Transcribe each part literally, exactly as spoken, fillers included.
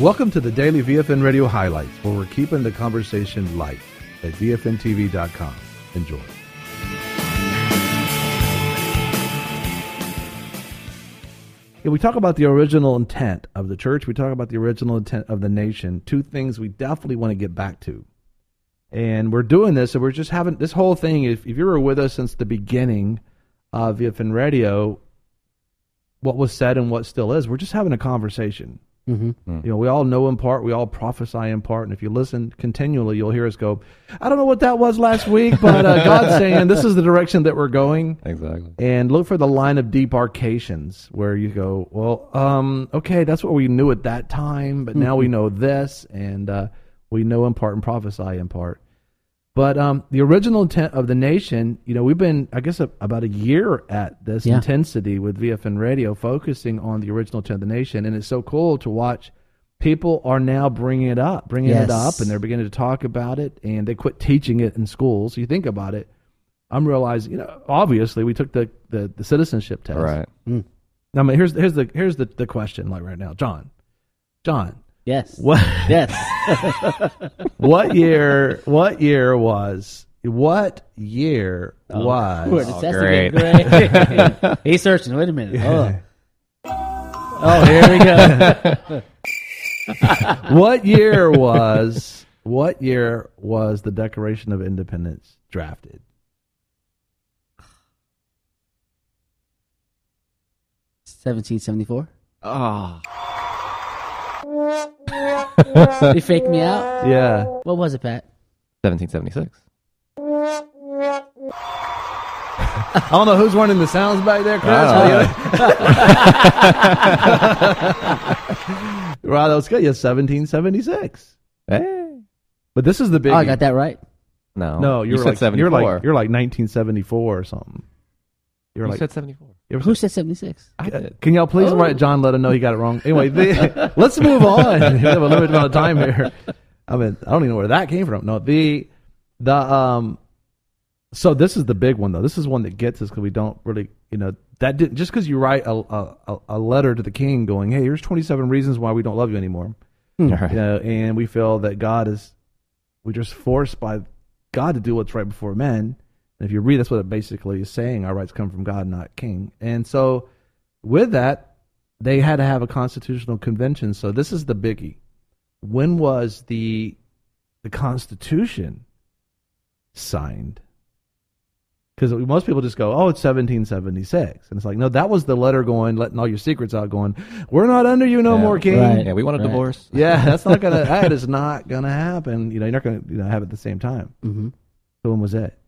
Welcome to the Daily V F N Radio Highlights, where we're keeping the conversation light at V F N T V dot com. Enjoy. Yeah, we talk about the original intent of the church. We talk about the original intent of the nation. Two things we definitely want to get back to. And we're doing this, and we're just having this whole thing. If, if you were with us since the beginning of V F N Radio, what was said and what still is, we're just having a conversation. Mm-hmm. Mm. You know, we all know in part, we all prophesy in part, and if you listen continually, you'll hear us go, I don't know what that was last week, but uh, God's saying this is the direction that we're going. Exactly. And look for the line of demarcations where you go, well, um, okay, that's what we knew at that time, but mm-hmm. now we know this, and uh, we know in part and prophesy in part. But um, the original intent of the nation, you know, we've been, I guess, a, about a year at this yeah. intensity with V F N Radio, focusing on the original intent of the nation. And it's so cool to watch. People are now bringing it up, bringing yes. it up, and they're beginning to talk about it, and they quit teaching it in schools. So you think about it, I'm realizing, you know, obviously we took the, the, the citizenship test. Right. Mm. I mean, here's, here's, the, here's the, the question like right now. John, John. Yes. What? Yes. What year? What year was? What year oh, was? We're the great. great. He's searching. Wait a minute. Oh, oh here we go. What year was? What year was the Declaration of Independence drafted? seventeen seventy-four. Oh. You faked me out? Yeah. What was it, Pat? seventeen seventy-six. I don't know who's running the sounds back there, Chris. Wow, that was good. Yeah, seventeen seventy-six. Hey. But this is the big. Oh, I got that right. No. No, you're you like said you're seventy-four. like you're like nineteen seventy-four or something. You're you like said seventy-four. Who said seventy-six? I did. Can y'all please oh. write John? Let him know he got it wrong. Anyway, the, let's move on. We have a limited amount of time here. I mean, I don't even know where that came from. No, the the um. So this is the big one though. This is one that gets us because we don't really, you know, that didn't just because you write a, a a letter to the king going, hey, here's twenty-seven reasons why we don't love you anymore. Hmm. You know, and we feel that God is, we're just forced by God to do what's right before men. And if you read, that's what it basically is saying. Our rights come from God, not king. And so with that, they had to have a constitutional convention. So this is the biggie. When was the the Constitution signed? Because most people just go, oh, it's seventeen seventy-six. And it's like, no, that was the letter going, letting all your secrets out going, we're not under you no yeah, more, king. Right, yeah, we want a right. divorce. Yeah, that's not going to, that is not going to happen. You know, you're not going to you know, have it at the same time. Mm-hmm. So when was it?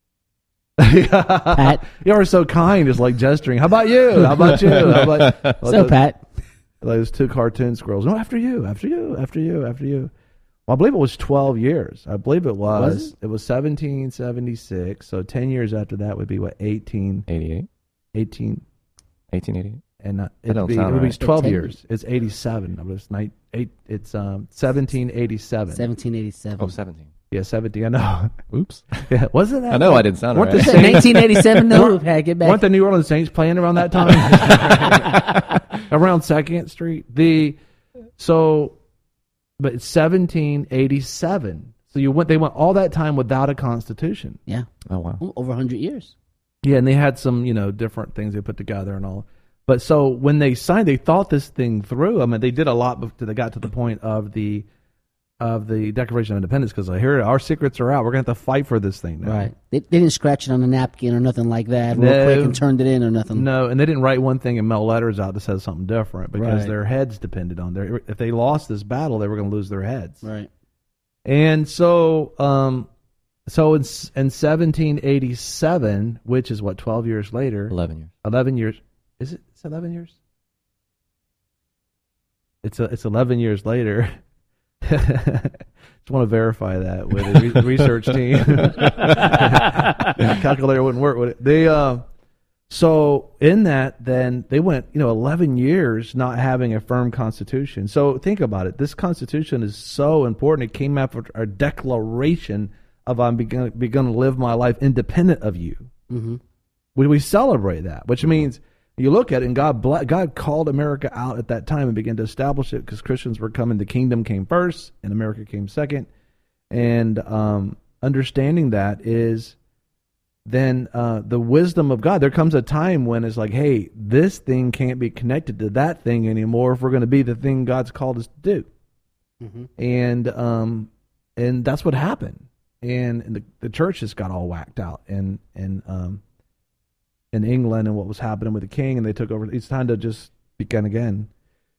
Pat. You are so kind, just like gesturing. How about you? How about you? How about, So, those, Pat. Like those two cartoon squirrels. No, after you, after you, after you, after you. Well, I believe it was twelve years. I believe it was. Was it? It was seventeen seventy-six. So ten years after that would be what, eighteen? eighty-eight. eighteen. eighteen eighty-eight. And uh, That it'd don't be, sound it would be right. twelve ten years. It's eighty-seven. It was night, eight, it's um, seventeen eighty-seven. seventeen eighty-seven. Oh, seventeen. Yeah, seventeen. I know. Oops. Yeah, wasn't that? I know I didn't sound weren't right. the Saints, nineteen eighty-seven. No, Pat, get back. weren't the New Orleans Saints playing around that time? Around Second Street. The so, but it's seventeen eighty-seven. So you went. They went all that time without a constitution. Yeah. Oh, wow. Well, over one hundred years. Yeah, and they had some, you know, different things they put together and all. But so when they signed, they thought this thing through. I mean, they did a lot before they got to the point of the of the Declaration of Independence because I hear our secrets are out. We're going to have to fight for this thing now. Right. They, they didn't scratch it on a napkin or nothing like that No. real quick and turned it in or nothing. No, and they didn't write one thing and mail letters out that says something different because Right. their heads depended on their. If they lost this battle, they were going to lose their heads. Right. And so, um, so in, in seventeen eighty-seven, which is what, twelve years later, eleven years. eleven years, is it? It's eleven years. It's a, it's eleven years later. Just want to verify that with a re- research team. Calculator wouldn't work with it. They, uh, so in that, then they went, you know, eleven years not having a firm constitution. So think about it. This constitution is so important. It came after our declaration of I'm begun, begun to live my life independent of you. Mm-hmm. We, we celebrate that, which means You look at it, and God ble- God called America out at that time and began to establish it because Christians were coming. The kingdom came first, and America came second. And um, understanding that is then uh, the wisdom of God. There comes a time when it's like, hey, this thing can't be connected to that thing anymore if we're going to be the thing God's called us to do. Mm-hmm. And um, and that's what happened. And, and the, the church just got all whacked out. And and um, in England and what was happening with the king, and they took over. It's time to just begin again.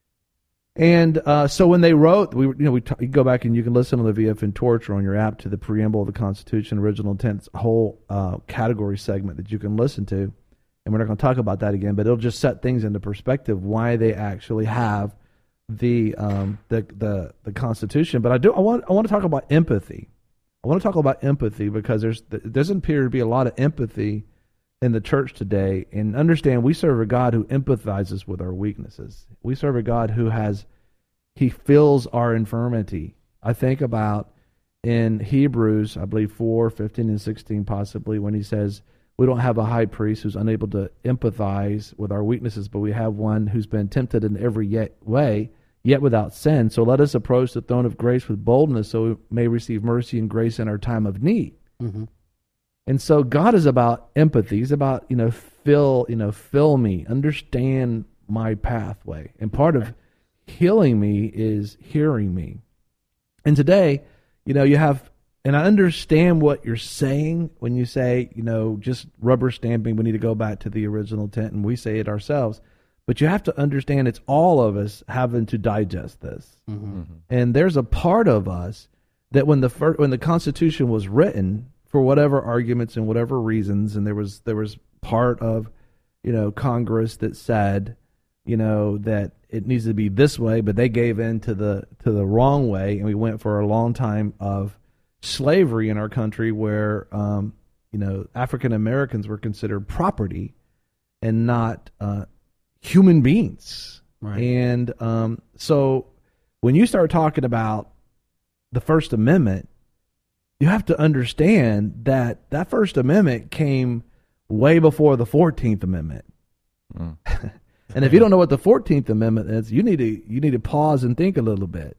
And uh, so when they wrote, we you know we t- you can go back and you can listen on the V F N Torch or on your app to the preamble of the Constitution, original intent, a whole uh, category segment that you can listen to. And we're not going to talk about that again, but it'll just set things into perspective why they actually have the um, the the the Constitution. But I do I want I want to talk about empathy. I want to talk about empathy because there's there doesn't appear to be a lot of empathy in the church today. And understand, we serve a God who empathizes with our weaknesses. We serve a God who has, he feels our infirmity. I think about in Hebrews, I believe four, fifteen and sixteen possibly, when he says, we don't have a high priest who's unable to empathize with our weaknesses, but we have one who's been tempted in every yet way, yet without sin. So let us approach the throne of grace with boldness so we may receive mercy and grace in our time of need. Mm-hmm. And so God is about empathy. He's about, you know, fill, you know, fill me, understand my pathway. And part of healing me is hearing me. And today, you know, you have, and I understand what you're saying when you say, you know, just rubber stamping, we need to go back to the original intent, and we say it ourselves. But you have to understand it's all of us having to digest this. Mm-hmm. And there's a part of us that when the fir- when the Constitution was written, for whatever arguments and whatever reasons, and there was there was part of, you know, Congress that said, you know, that it needs to be this way, but they gave in to the to the wrong way, and we went for a long time of slavery in our country where, um, you know, African Americans were considered property and not uh, human beings. Right. And um, so when you start talking about the First Amendment, you have to understand that that First Amendment came way before the fourteenth Amendment. Mm. And if you don't know what the fourteenth Amendment is, you need to you need to pause and think a little bit.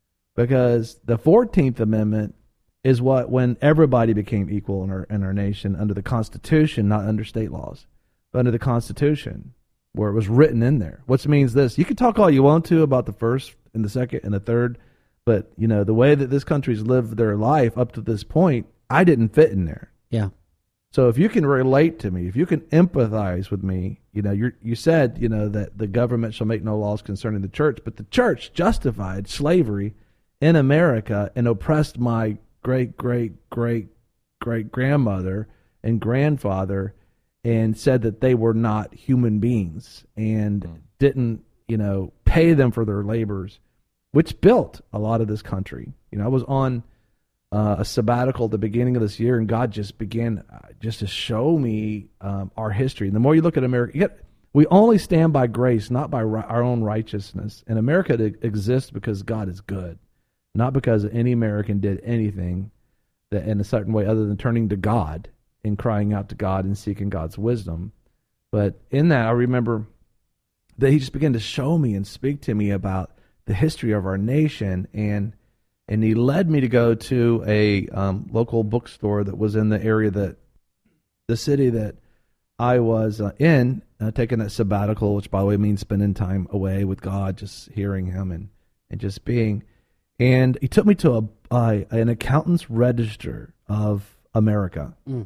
Because the fourteenth Amendment is what when everybody became equal in our in our nation under the Constitution, not under state laws, but under the Constitution, where it was written in there. Which means this: you can talk all you want to about the first and the second and the third, but, you know, the way that this country's lived their life up to this point, I didn't fit in there. Yeah. So if you can relate to me, if you can empathize with me, you know, you you said, you know, that the government shall make no laws concerning the church, but the church justified slavery in America and oppressed my great, great, great, great grandmother and grandfather and said that they were not human beings and mm. didn't, you know, pay them for their labors, which built a lot of this country. You know, I was on uh, a sabbatical at the beginning of this year, and God just began uh, just to show me um, our history. And the more you look at America, you get, we only stand by grace, not by ri- our own righteousness. And America exists because God is good, not because any American did anything that in a certain way other than turning to God and crying out to God and seeking God's wisdom. But in that, I remember that he just began to show me and speak to me about the history of our nation, and and he led me to go to a um, local bookstore that was in the area that the city that I was uh, in, uh, taking that sabbatical, which by the way means spending time away with God, just hearing him and, and just being. And he took me to a uh, an accountant's register of America. Mm.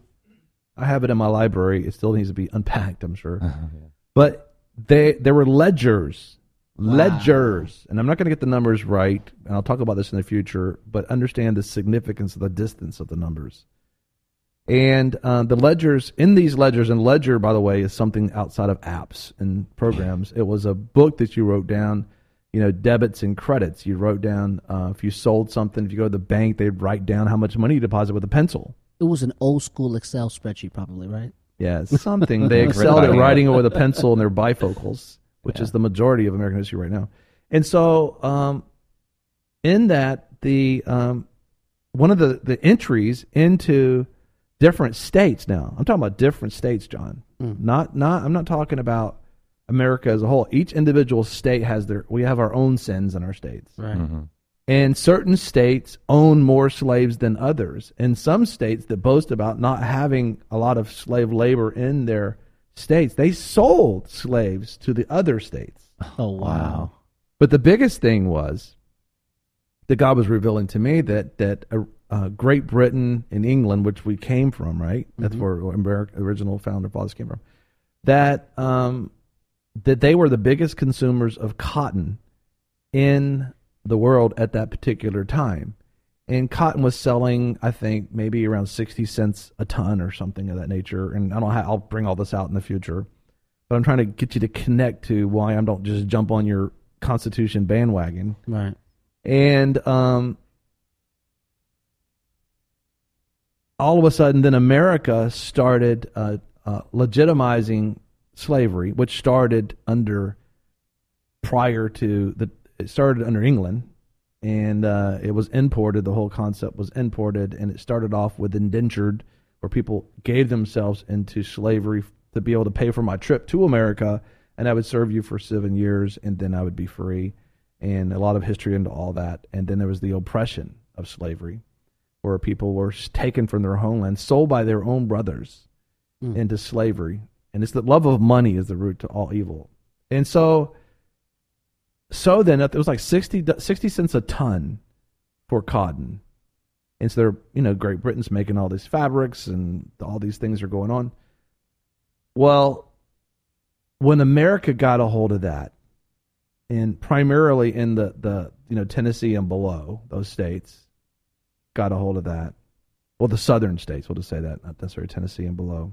I have it in my library. It still needs to be unpacked, I'm sure. Uh-huh, yeah. But they there were ledgers. Wow. Ledgers, and I'm not going to get the numbers right, and I'll talk about this in the future, but understand the significance of the distance of the numbers. And uh, the ledgers, in these ledgers, and ledger, by the way, is something outside of apps and programs. It was a book that you wrote down, you know, debits and credits. You wrote down uh, if you sold something, if you go to the bank, they'd write down how much money you deposit with a pencil. It was an old school Excel spreadsheet, probably, right? Yeah, something. They excelled at writing it with a pencil and their bifocals, which yeah. is the majority of American history right now. And so um, in that, the um, one of the, the entries into different states now, I'm talking about different states, John. Mm. Not not I'm not talking about America as a whole. Each individual state has their, we have our own sins in our states. Right. Mm-hmm. And certain states own more slaves than others. And some states that boast about not having a lot of slave labor in their states, they sold slaves to the other states. Oh, wow. But the biggest thing was that God was revealing to me that that uh, uh, Great Britain and England, which we came from, right? That's Mm-hmm. where America, original founder fathers came from. That um, that they were the biggest consumers of cotton in the world at that particular time. And cotton was selling, I think, maybe around sixty cents a ton or something of that nature. And I don't know how, I'll bring all this out in the future. But I'm trying to get you to connect to why I don't just jump on your Constitution bandwagon. Right. And um, all of a sudden, then America started uh, uh, legitimizing slavery, which started under, prior to the, it started under England, and uh, it was imported. The whole concept was imported, and it started off with indentured, where people gave themselves into slavery to be able to pay for my trip to America, and I would serve you for seven years, and then I would be free. And a lot of history into all that. And then there was the oppression of slavery, where people were taken from their homeland, sold by their own brothers Mm. into slavery. And it's the love of money is the root to all evil. And so, so then it was like sixty, sixty cents a ton for cotton. And so they're, you know, Great Britain's making all these fabrics and all these things are going on. Well, when America got a hold of that, and primarily in the, the you know Tennessee and below, those states got a hold of that. Well, the southern states, we'll just say that, not necessarily Tennessee and below.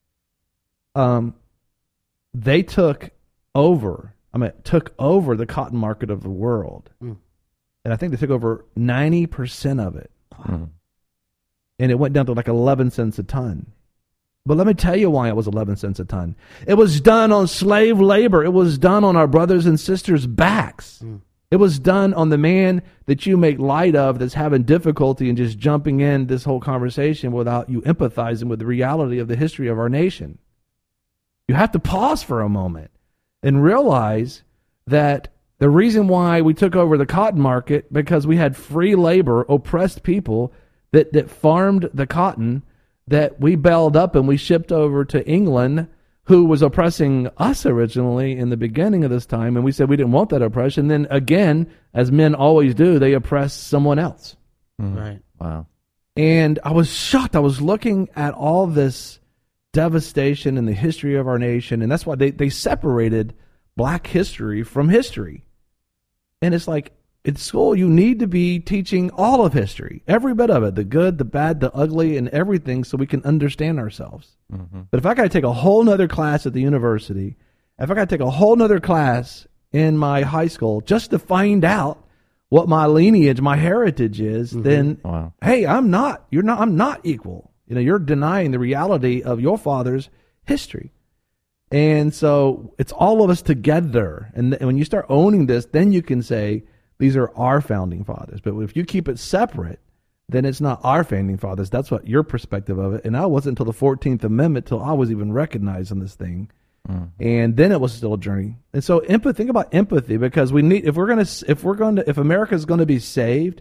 Um, they took over, I mean, took over the cotton market of the world. Mm. And I think they took over ninety percent of it. Mm-hmm. And it went down to like eleven cents a ton. But let me tell you why it was eleven cents a ton. It was done on slave labor. It was done on our brothers and sisters' backs. Mm. It was done on the man that you make light of that's having difficulty in just jumping in this whole conversation without you empathizing with the reality of the history of our nation. You have to pause for a moment and realize that the reason why we took over the cotton market, because we had free labor, oppressed people that, that farmed the cotton, that we bailed up and we shipped over to England, who was oppressing us originally in the beginning of this time, and we said we didn't want that oppression. Then again, as men always do, they oppress someone else. Mm-hmm. Right. Wow. And I was shocked. I was looking at all this devastation in the history of our nation, and that's why they, they separated black history from history. And it's like, at school, you need to be teaching all of history, every bit of it, the good, the bad, the ugly, and everything, so we can understand ourselves. Mm-hmm. But if I got to take a whole nother class at the university, if I got to take a whole nother class in my high school just to find out what my lineage, my heritage is, Mm-hmm. then Wow. hey, I'm not, you're not, I'm not equal. You know, you're denying the reality of your father's history. And so it's all of us together. And, th- and when you start owning this, then you can say, these are our founding fathers. But if you keep it separate, then it's not our founding fathers. That's what your perspective of it. And I wasn't until the fourteenth Amendment till I was even recognizing this thing. Mm. And then it was still a journey. And so empathy, think about empathy, because we need, if we're going to, if we're going to, if America is going to be saved,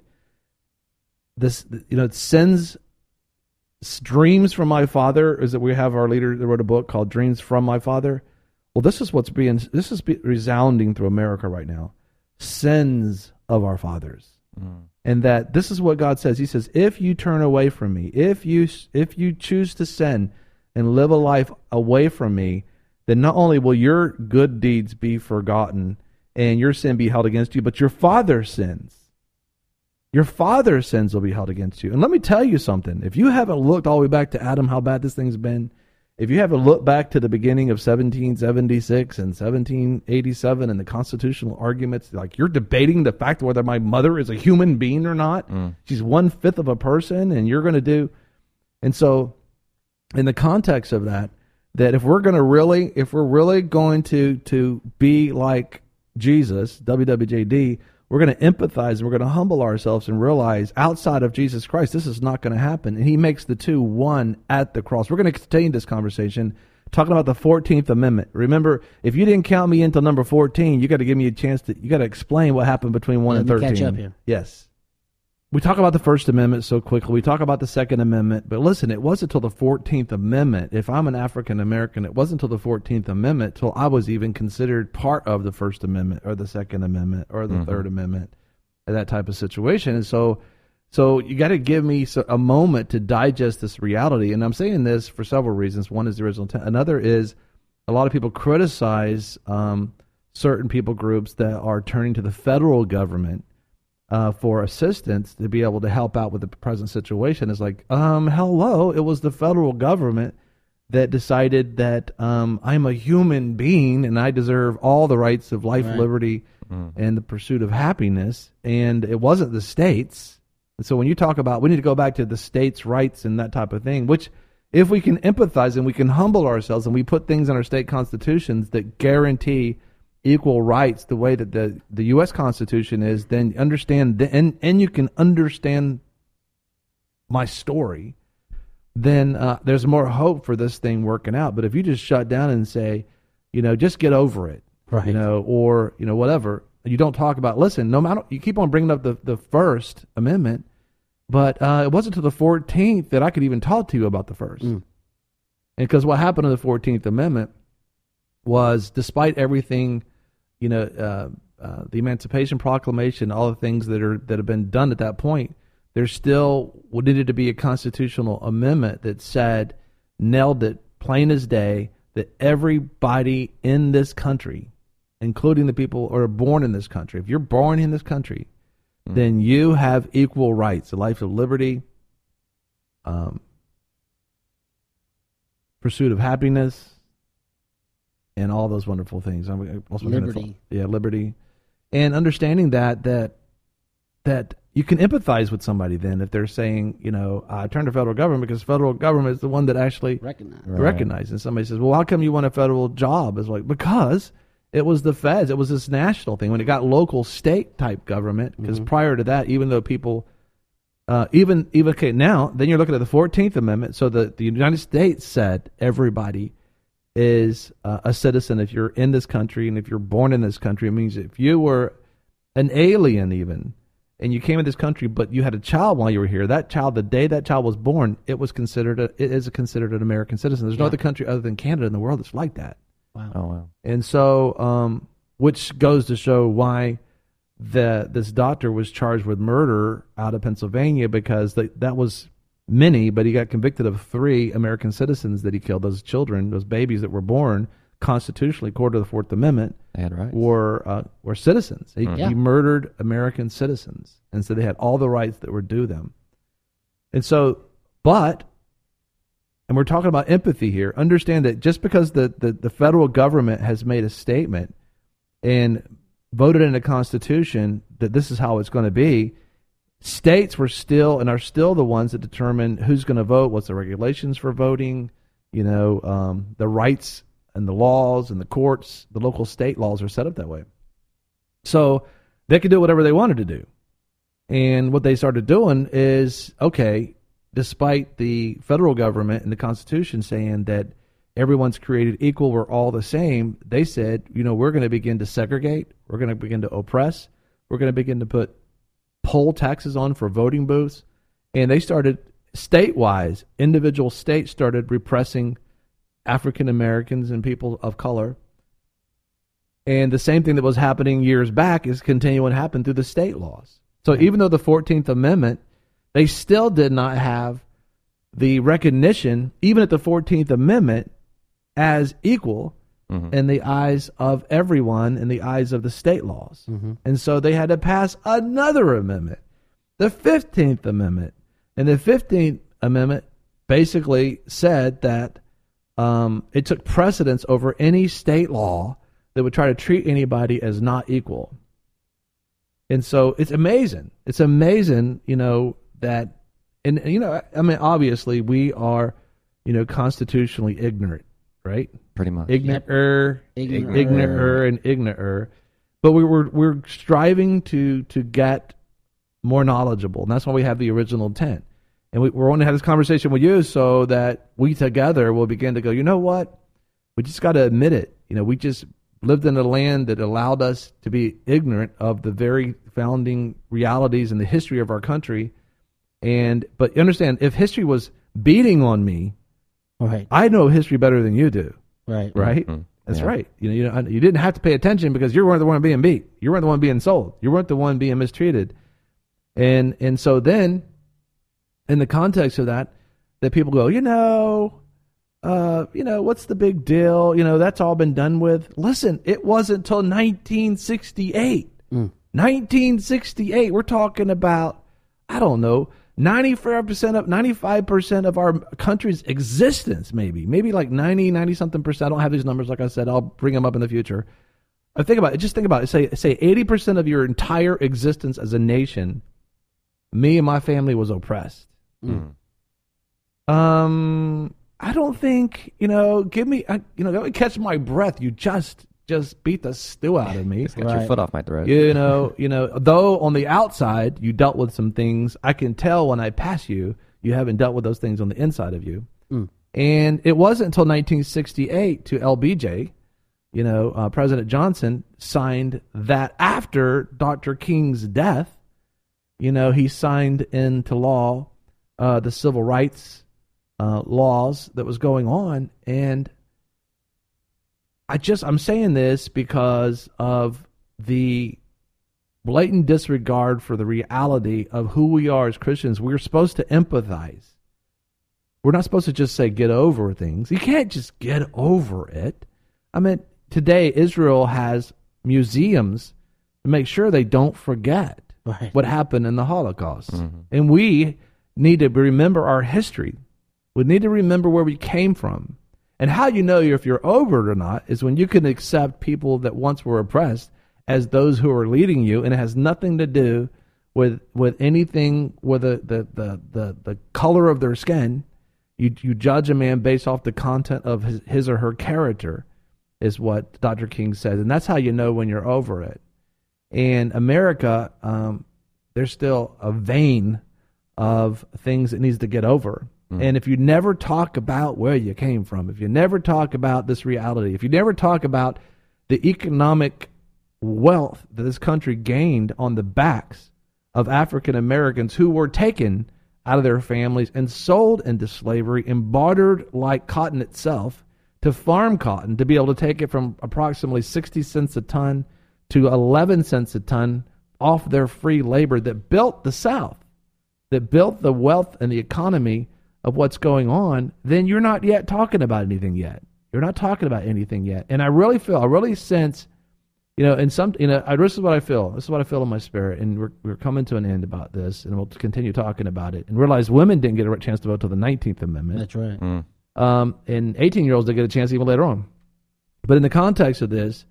this, you know, it sends Dreams from My Father, is that we have our leader that wrote a book called Dreams from My Father. Well, this is what's being, this is be, resounding through America right now. Sins of our fathers. Mm. And that this is what God says. He says, if you turn away from me, if you if you choose to sin and live a life away from me, then not only will your good deeds be forgotten and your sin be held against you, but your father's sins. Your father's sins will be held against you. And let me tell you something. If you haven't looked all the way back to Adam, how bad this thing's been, if you haven't looked back to the beginning of seventeen seventy-six and seventeen eighty-seven and the constitutional arguments, like you're debating the fact whether my mother is a human being or not. Mm. She's one-fifth of a person, and you're going to do. And so in the context of that, that if we're going to really, if we're really going to, to be like Jesus, W W J D, we're going to empathize and we're going to humble ourselves and realize outside of Jesus Christ, this is not going to happen. And he makes the two one at the cross. We're going to continue this conversation, talking about the fourteenth Amendment. Remember, if you didn't count me until number fourteen, you got to give me a chance to, you got to explain what happened between one Let and me thirteen. catch up here. Yes. We talk about the First Amendment so quickly. We talk about the Second Amendment. But listen, it wasn't until the fourteenth Amendment. If I'm an African American, it wasn't until the fourteenth Amendment till I was even considered part of the First Amendment or the Second Amendment or the Mm-hmm. Third Amendment, that type of situation. And so, so you got to give me so- a moment to digest this reality. And I'm saying this for several reasons. One is the original intent. Another is a lot of people criticize um, certain people groups that are turning to the federal government Uh, for assistance to be able to help out with the present situation. Is like, um, hello, it was the federal government that decided that um, I'm a human being and I deserve all the rights of life, Right. liberty, and the pursuit of happiness, and it wasn't the states. And so when you talk about, we need to go back to the states' rights and that type of thing, which if we can empathize and we can humble ourselves and we put things in our state constitutions that guarantee equal rights the way that the, the U S Constitution is, then understand, the, and, and you can understand my story, then uh, there's more hope for this thing working out. But if you just shut down and say, you know, just get over it, Right. you know, or, you know, whatever, you don't talk about, listen, no matter, you keep on bringing up the, the First Amendment, but uh, it wasn't until the fourteenth that I could even talk to you about the first. Mm. And because what happened in the fourteenth Amendment was, despite everything, you know, uh, uh, the Emancipation Proclamation, all the things that are that have been done at that point, there still needed to be a constitutional amendment that said, nailed it plain as day, that everybody in this country, including the people who are born in this country, if you're born in this country, mm. then you have equal rights, a life of liberty, um, pursuit of happiness, and all those wonderful things. I'm also Liberty. Yeah, liberty. And understanding that that that you can empathize with somebody then if they're saying, you know, I turn to federal government because federal government is the one that actually Recognize. Right. recognizes. And somebody says, well, how come you want a federal job? It's like, because it was the feds. It was this national thing. When it got local state type government, because Mhm. prior to that, even though people, uh, even, even, okay, now, then you're looking at the fourteenth Amendment. So the, the United States said everybody is uh, a citizen if you're in this country, and if you're born in this country. It means if you were an alien even, and you came in this country, but you had a child while you were here, that child, the day that child was born, it was considered, a, it is considered an American citizen. There's no Yeah. other country other than Canada in the world that's like that. Wow. Oh, wow. And so, um, which goes to show why the this doctor was charged with murder out of Pennsylvania, because they, that was many, but he got convicted of three American citizens that he killed. Those children, those babies that were born constitutionally, according to the Fourth Amendment, They had rights. were uh, were citizens. He, Yeah. he murdered American citizens, and so they had all the rights that were due them. And so, but, and we're talking about empathy here. Understand that just because the, the, the federal government has made a statement and voted in the Constitution that this is how it's going to be, states were still and are still the ones that determine who's going to vote, what's the regulations for voting, you know, um, the rights and the laws and the courts, the local state laws are set up that way. So they could do whatever they wanted to do. And what they started doing is, okay, despite the federal government and the Constitution saying that everyone's created equal, we're all the same, they said, you know, we're going to begin to segregate, we're going to begin to oppress, we're going to begin to put poll taxes on for voting booths. And they started, state-wise, individual states started repressing African Americans and people of color. And the same thing that was happening years back is continuing to happen through the state laws. So even though the fourteenth Amendment, they still did not have the recognition, even at the fourteenth Amendment, as equal Mhm. in the eyes of everyone, in the eyes of the state laws. Mm-hmm. And so they had to pass another amendment, the fifteenth Amendment. And the fifteenth Amendment basically said that um, it took precedence over any state law that would try to treat anybody as not equal. And so it's amazing. It's amazing, you know, that, and, you know, I mean, obviously we are, you know, constitutionally ignorant, right? Pretty much. Ignorant, Ignorant. ignorant, and ignorant. But we were we're striving to to get more knowledgeable, and that's why we have the original intent. And we, we're going to have this conversation with you so that we together will begin to go, you know what? We just got to admit it. You know, we just lived in a land that allowed us to be ignorant of the very founding realities and the history of our country. And but understand, if history was beating on me, Right. I know history better than you do. Right. Right? Mm-hmm. That's Yeah. right. You know, you know, you didn't have to pay attention because you weren't the one being beat. You weren't the one being sold. You weren't the one being mistreated. And and so then, in the context of that, that people go, you know, uh, you know, what's the big deal? You know, that's all been done with. Listen, it wasn't until nineteen sixty-eight. Mm. nineteen sixty-eight. We're talking about, I don't know, ninety-five percent of ninety-five percent of our country's existence, maybe, maybe like ninety, ninety something percent. I don't have these numbers. Like I said, I'll bring them up in the future. I think about it. Just think about it. Say, say eighty percent of your entire existence as a nation, me and my family was oppressed. Mm. Um, I don't think, you know, give me, I, you know, let me catch my breath. You just, just beat the stew out of me. Just get your Right. foot off my throat. You know, you know, though on the outside you dealt with some things, I can tell when I pass you, you haven't dealt with those things on the inside of you. Mm. And it wasn't until nineteen sixty-eight to L B J, you know, uh, President Johnson signed that after Doctor King's death. You know, he signed into law uh, the civil rights uh, laws that was going on. And I just, I'm saying this because of the blatant disregard for the reality of who we are as Christians. We're supposed to empathize. We're not supposed to just say, get over things. You can't just get over it. I mean, today Israel has museums to make sure they don't forget Right. what happened in the Holocaust. Mm-hmm. And we need to remember our history. We need to remember where we came from. And how you know if you're over it or not is when you can accept people that once were oppressed as those who are leading you, and it has nothing to do with with anything with the the the the, the color of their skin. You you judge a man based off the content of his, his or her character, is what Doctor King says, and that's how you know when you're over it. And America, um, there's still a vein of things that needs to get over. Mm. And if you never talk about where you came from, if you never talk about this reality, if you never talk about the economic wealth that this country gained on the backs of African Americans who were taken out of their families and sold into slavery and bartered like cotton itself to farm cotton to be able to take it from approximately sixty cents a ton to eleven cents a ton off their free labor that built the South, that built the wealth and the economy of what's going on, then you're not yet talking about anything yet. You're not talking about anything yet. And I really feel, I really sense, you know, in some, you know, I, this is what I feel. This is what I feel in my spirit. And we're, we're coming to an end about this, and we'll continue talking about it and realize women didn't get a chance to vote till the nineteenth Amendment. That's right. Mm. Um, and eighteen-year-olds didn't get a chance even later on. But in the context of this,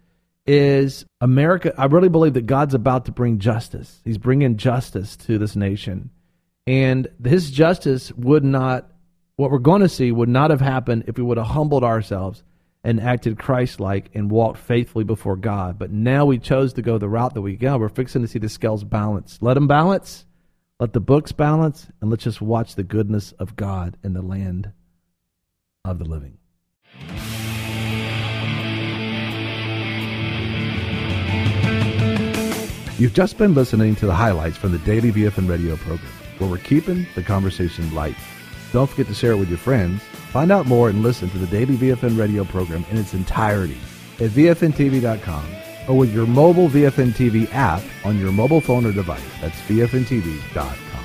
is America, I really believe that God's about to bring justice. He's bringing justice to this nation. And his justice would not, what we're going to see would not have happened if we would have humbled ourselves and acted Christ-like and walked faithfully before God. But now we chose to go the route that we go. We're fixing to see the scales balance. Let them balance. Let the books balance. And let's just watch the goodness of God in the land of the living. You've just been listening to the highlights from the Daily V F N radio program, where we're keeping the conversation light. Don't forget to share it with your friends. Find out more and listen to the Daily V F N radio program in its entirety at V F N T V dot com or with your mobile V F N T V app on your mobile phone or device. That's V F N T V dot com.